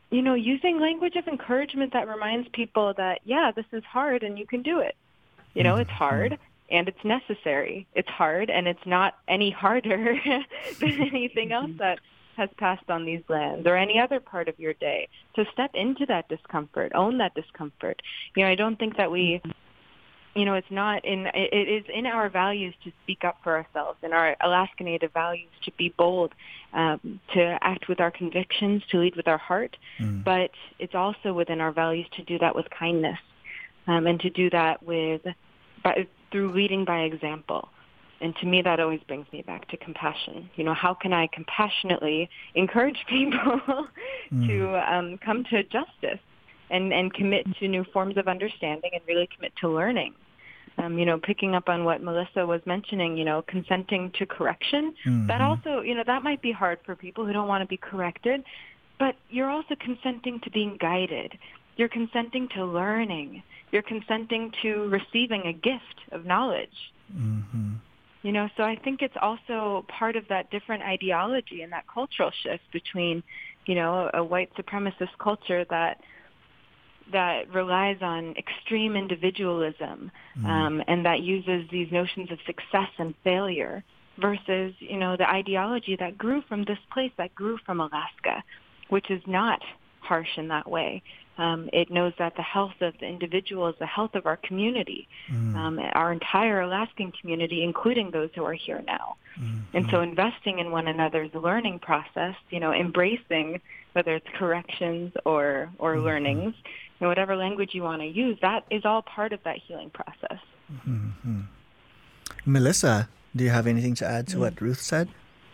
you know, using language of encouragement that reminds people that, yeah, this is hard and you can do it. You know, mm-hmm. It's hard and it's necessary. It's hard and it's not any harder than anything else that has passed on these lands or any other part of your day. To step into that discomfort, own that discomfort. You know, I don't think that we... You know, it's not in, it is in our values to speak up for ourselves, in our Alaska Native values to be bold, um, to act with our convictions, to lead with our heart. Mm. But it's also within our values to do that with kindness, um, and to do that with, by, through leading by example. And to me, that always brings me back to compassion. You know, how can I compassionately encourage people mm. to um, come to justice and, and commit to new forms of understanding and really commit to learning? Um, you know, picking up on what Melissa was mentioning, you know, consenting to correction, mm-hmm. that also, you know, that might be hard for people who don't want to be corrected, but you're also consenting to being guided. You're consenting to learning. You're consenting to receiving a gift of knowledge. Mm-hmm. You know, so I think it's also part of that different ideology and that cultural shift between, you know, a white supremacist culture that that relies on extreme individualism, mm. um, and that uses these notions of success and failure versus, you know, the ideology that grew from this place, that grew from Alaska, which is not harsh in that way. Um, it knows that the health of the individual is the health of our community, mm. um, our entire Alaskan community, including those who are here now. Mm. And so investing in one another's learning process, you know, embracing whether it's corrections or, or mm-hmm. learnings, and whatever language you want to use, that is all part of that healing process. Mm-hmm. Melissa, do you have anything to add to mm-hmm. what Ruth said?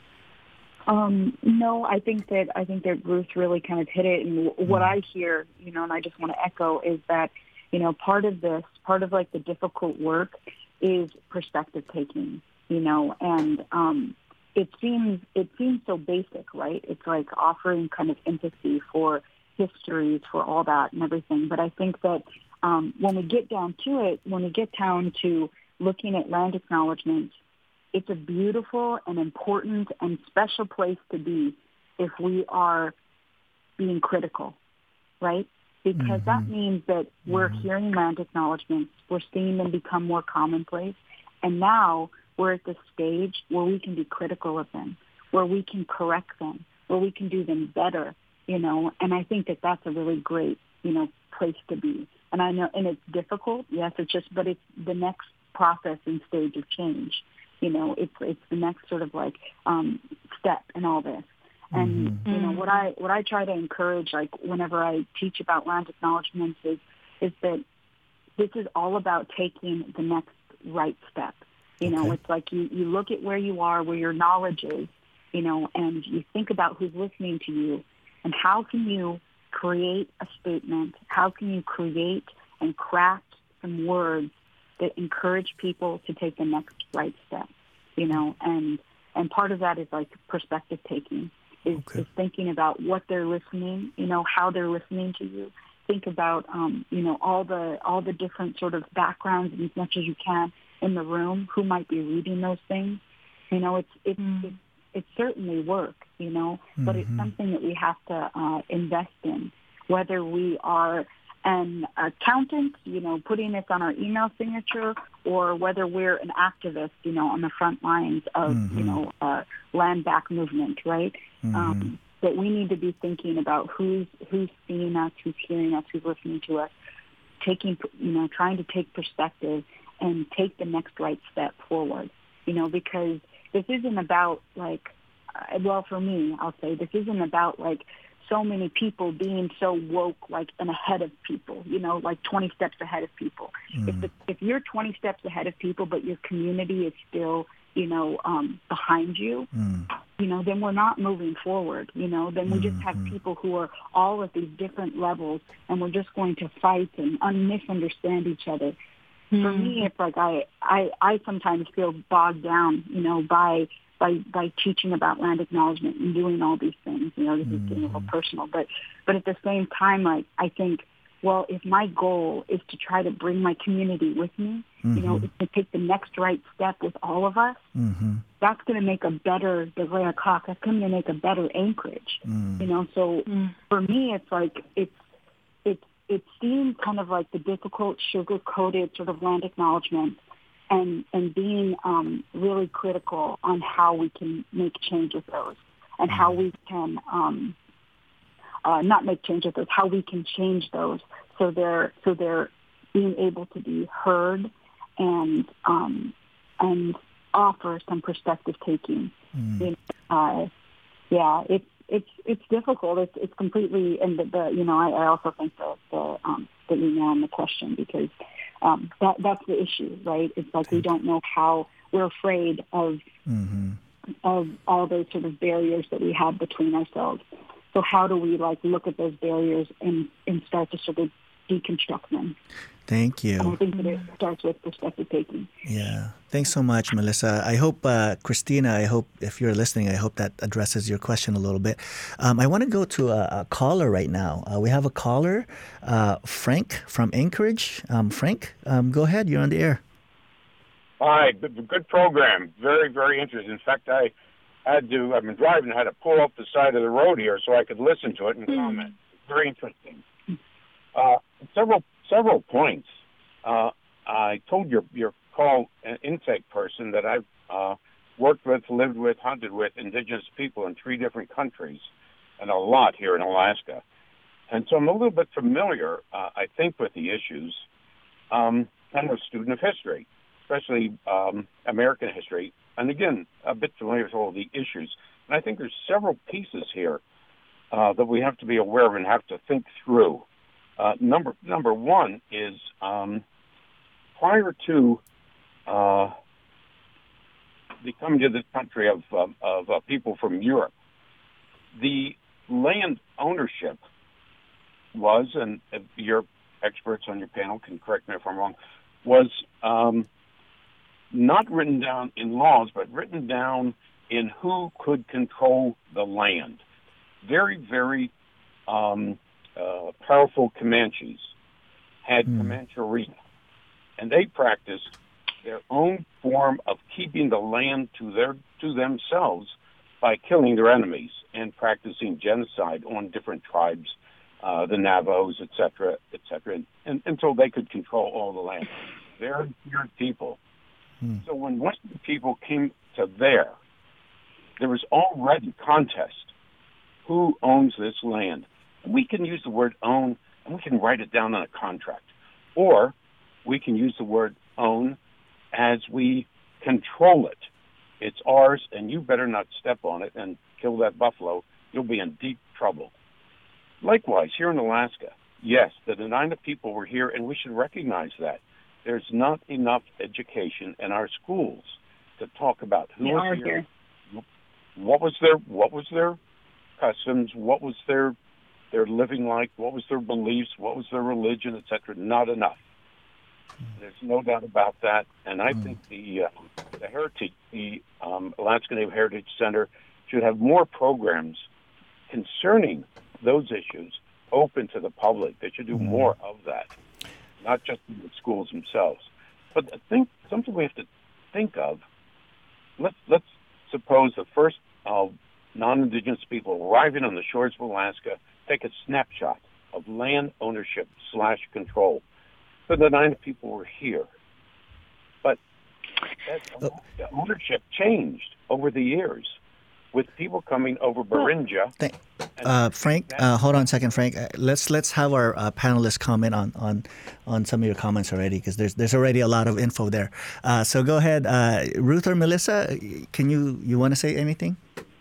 Um, no, I think that I think that Ruth really kind of hit it. And what mm-hmm. I hear, you know, and I just want to echo is that, you know, part of this, part of like the difficult work is perspective taking, you know, and um, it seems it seems so basic, right? It's like offering kind of empathy for histories, for all that and everything. But I think that um, when we get down to it, when we get down to looking at land acknowledgements, it's a beautiful and important and special place to be if we are being critical, right? Because mm-hmm. that means that we're mm-hmm. hearing land acknowledgements, we're seeing them become more commonplace, and now we're at the stage where we can be critical of them, where we can correct them, where we can do them better, you know, and I think that that's a really great, you know, place to be. And I know, and it's difficult, yes, it's just, but it's the next process and stage of change. You know, it's it's the next sort of like um, step in all this. And mm-hmm. you know what I what I try to encourage, like whenever I teach about land acknowledgements, is is that this is all about taking the next right step. You okay. know, it's like you, you look at where you are, where your knowledge is, you know, and you think about who's listening to you, and how can you create a statement? How can you create and craft some words that encourage people to take the next right step, you know, and and part of that is like perspective taking, is, okay. is thinking about what they're listening, you know, how they're listening to you. Think about, um, you know, all the all the different sort of backgrounds as much as you can in the room, who might be reading those things. You know, it's it's mm-hmm. it's, it's certainly work, you know, mm-hmm. but it's something that we have to uh, invest in, whether we are an accountant, you know, putting this on our email signature, or whether we're an activist, you know, on the front lines of, mm-hmm. you know, uh, land back movement, right? Mm-hmm. Um, that we need to be thinking about who's who's seeing us, who's hearing us, who's listening to us, taking, you know, trying to take perspective and take the next right step forward, you know, because this isn't about like, uh, well, for me, I'll say this isn't about like so many people being so woke, like, and ahead of people, you know, like twenty steps ahead of people. Mm. If the, if you're twenty steps ahead of people, but your community is still, you know, um, behind you, mm. you know, then we're not moving forward, you know, then we mm-hmm. just have people who are all at these different levels, and we're just going to fight and un- misunderstand each other. Mm. For me, it's like I, I, I sometimes feel bogged down, you know, by By, by teaching about land acknowledgement and doing all these things. You know, this mm-hmm. is getting a little personal, but but at the same time, like I think well, if my goal is to try to bring my community with me, mm-hmm. you know, is to take the next right step with all of us, mm-hmm. that's going to make a better, the Reakak, that's going to make a better anchorage, mm. you know. So mm. for me, it's like, it's, it's, it seems kind of like the difficult, sugar-coated sort of land acknowledgement and, and being um, really critical on how we can make change with those and mm. how we can, um, Uh, not make change with those, how we can change those so they're so they're being able to be heard and um, and offer some perspective taking. Mm. You know, uh, yeah, it's it's it's difficult. It's it's completely and the, the you know I, I also think the the, um, the email and the question because um, that that's the issue, right? It's like we don't know how we're afraid of mm-hmm. of all those sort of barriers that we have between ourselves. So how do we like look at those barriers and, and start to sort of deconstruct them? Thank you. And I think that it starts with perspective taking. Yeah. Thanks so much, Melissa. I hope, uh, Christina, I hope if you're listening, I hope that addresses your question a little bit. Um, I want to go to a, a caller right now. Uh, we have a caller, uh, Frank from Anchorage. Um, Frank, um, go ahead. You're on the air. Hi. Good, good program. Very, very interesting. In fact, I had to, I've been driving, I had to pull up the side of the road here so I could listen to it and comment. Very interesting. Uh, several several points. Uh, I told your, your call intake person that I've uh, worked with, lived with, hunted with indigenous people in three different countries and a lot here in Alaska. And so I'm a little bit familiar, uh, I think, with the issues. Um, I'm a student of history, especially um, American history. And again, a bit familiar with all the issues. And I think there's several pieces here uh, that we have to be aware of and have to think through. Uh, number number one is um, prior to uh, the coming to this country of, uh, of uh, people from Europe, the land ownership was, and your experts on your panel can correct me if I'm wrong, was um, not written down in laws, but written down in who could control the land. Very, very um, uh, powerful Comanches had mm. Comancheria, and they practiced their own form of keeping the land to their to themselves by killing their enemies and practicing genocide on different tribes, uh, the Navajos, et cetera, et cetera, and, and, until they could control all the land. Very feared people. So when Western people came to there, there was already contest. Who owns this land? We can use the word own, and we can write it down on a contract. Or we can use the word own as we control it. It's ours, and you better not step on it and kill that buffalo. You'll be in deep trouble. Likewise, here in Alaska, yes, the Dena'ina people were here, and we should recognize that. There's not enough education in our schools to talk about who they was here, here, what was their what was their customs, what was their their living like, what was their beliefs, what was their religion, et cetera. Not enough. There's no doubt about that, and I mm. think the uh, the heritage, the um, Alaska Native Heritage Center should have more programs concerning those issues open to the public. They should do mm. more of that. Not just in the schools themselves. But I think something we have to think of, let's, let's suppose the first uh, non-Indigenous people arriving on the shores of Alaska take a snapshot of land ownership slash control. So the nine people were here. But that, the ownership changed over the years with people coming over Beringia. Thank, uh, Frank, uh, hold on a second, Frank. Uh, let's let's have our uh, panelists comment on, on on some of your comments already, because there's there's already a lot of info there. Uh, so go ahead, uh, Ruth or Melissa. Can you you want to say anything?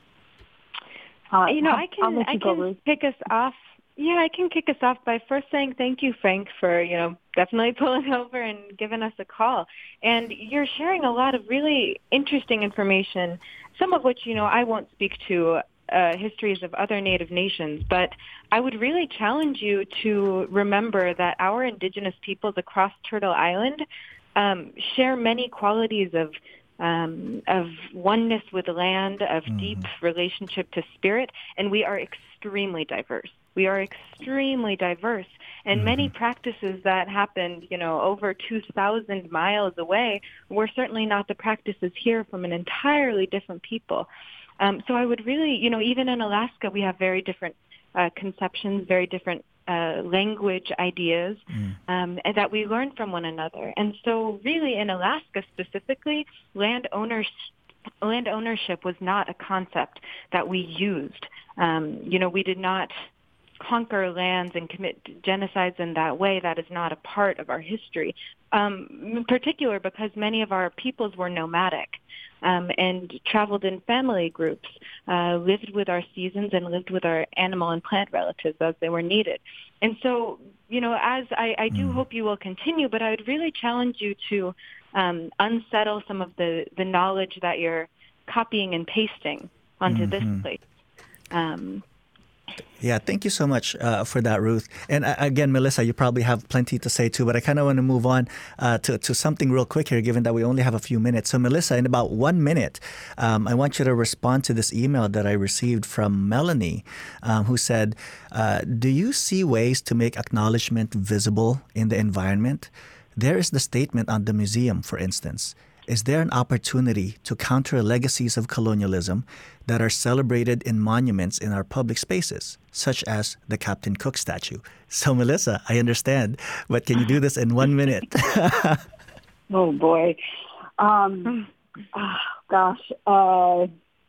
Uh, you know, I can I can kick us off. Yeah, I can kick us off by first saying thank you, Frank, for, you know, definitely pulling over and giving us a call. And you're sharing a lot of really interesting information, some of which, you know, I won't speak to uh, histories of other Native nations, but I would really challenge you to remember that our indigenous peoples across Turtle Island um, share many qualities of Um, of oneness with the land, of mm. deep relationship to spirit, and we are extremely diverse. We are extremely diverse, And Mm-hmm. many practices that happened, you know, over two thousand miles away were certainly not the practices here from an entirely different people. Um, so I would really, you know, even in Alaska, we have very different uh, conceptions, very different uh, language ideas Mm. um, and that we learn from one another. And so really in Alaska specifically, land owners land ownership was not a concept that we used. Um, you know, we did not conquer lands and commit genocides in that way. That is not a part of our history, um, in particular because many of our peoples were nomadic um, and traveled in family groups, uh, lived with our seasons and lived with our animal and plant relatives as they were needed. And so, you know, as I, I do Mm. hope you will continue, but I would really challenge you to um, unsettle some of the, the knowledge that you're copying and pasting onto Mhm. this place. Um, Yeah, thank you so much uh, for that, Ruth. And uh, again, Melissa, you probably have plenty to say too, but I kind of want to move on uh, to, to something real quick here, given that we only have a few minutes. So, Melissa, in about one minute, um, I want you to respond to this email that I received from Melanie, um, who said, uh, do you see ways to make acknowledgement visible in the environment? There is the statement on the museum, for instance. Is there an opportunity to counter legacies of colonialism that are celebrated in monuments in our public spaces, such as the Captain Cook statue? So, Melissa, I understand, but can you do this in one minute? Oh, boy. Um, oh, gosh. Uh,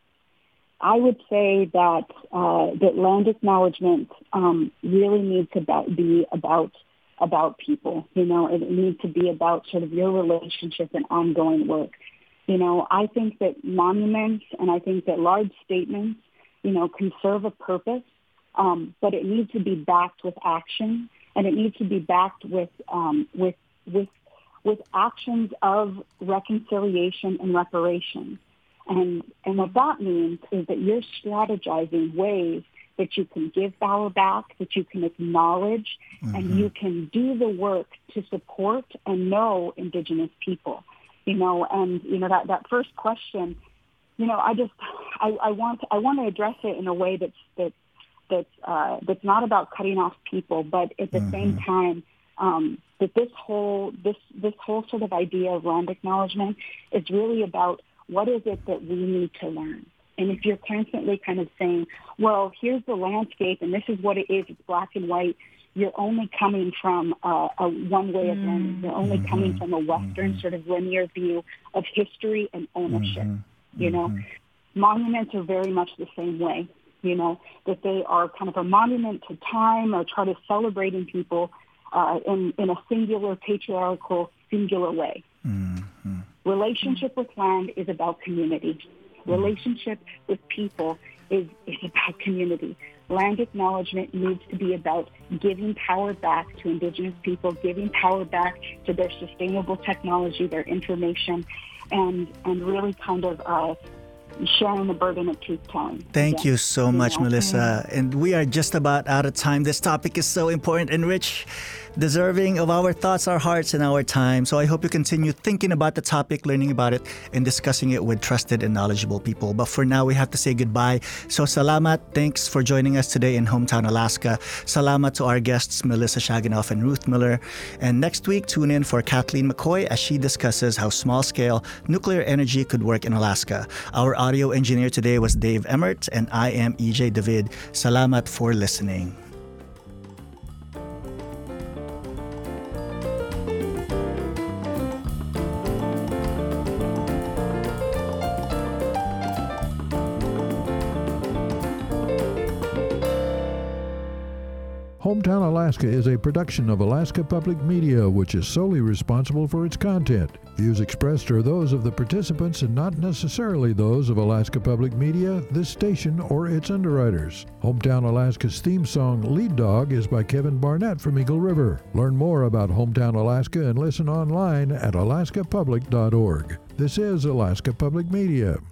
I would say that uh, that land acknowledgement um, really needs to be about about people. You know, it needs to be about sort of your relationship and ongoing work. You know, I think that monuments and I think that large statements, you know, can serve a purpose, um, but it needs to be backed with action, and it needs to be backed with um, with with with actions of reconciliation and reparation. And and what that means is that you're strategizing ways that you can give power back, that you can acknowledge, mm-hmm. and you can do the work to support and know Indigenous people. You know, and you know that, that first question, you know, I just I, I want I want to address it in a way that's that that's uh, that's not about cutting off people, but at the mm-hmm. same time um, that this whole this this whole sort of idea of land acknowledgement is really about what is it that we need to learn. And if you're constantly kind of saying, well, here's the landscape and this is what it is, it's black and white, you're only coming from uh, a one way of learning. You're only mm-hmm. coming from a Western mm-hmm. sort of linear view of history and ownership. Mm-hmm. You know, mm-hmm. monuments are very much the same way, you know, that they are kind of a monument to time or try to celebrating people uh, in, in a singular, patriarchal, singular way. Mm-hmm. Relationship with land is about community. Relationship with people is, is about community. Land acknowledgement needs to be about giving power back to Indigenous people, giving power back to their sustainable technology, their information, and and really kind of uh, sharing the burden of truth-telling. Thank yeah. you so you much, know? Melissa. And we are just about out of time. This topic is so important and rich, deserving of our thoughts, our hearts, and our time. So I hope you continue thinking about the topic, learning about it, and discussing it with trusted and knowledgeable people. But for now, we have to say goodbye. So salamat. Thanks for joining us today in Hometown Alaska. Salamat to our guests, Melissa Shaginoff and Ruth Miller. And next week, tune in for Kathleen McCoy as she discusses how small-scale nuclear energy could work in Alaska. Our audio engineer today was Dave Emmert, and I am E J David. Salamat for listening. Hometown Alaska is a production of Alaska Public Media, which is solely responsible for its content. Views expressed are those of the participants and not necessarily those of Alaska Public Media, this station, or its underwriters. Hometown Alaska's theme song, Lead Dog, is by Kevin Barnett from Eagle River. Learn more about Hometown Alaska and listen online at alaska public dot org. This is Alaska Public Media.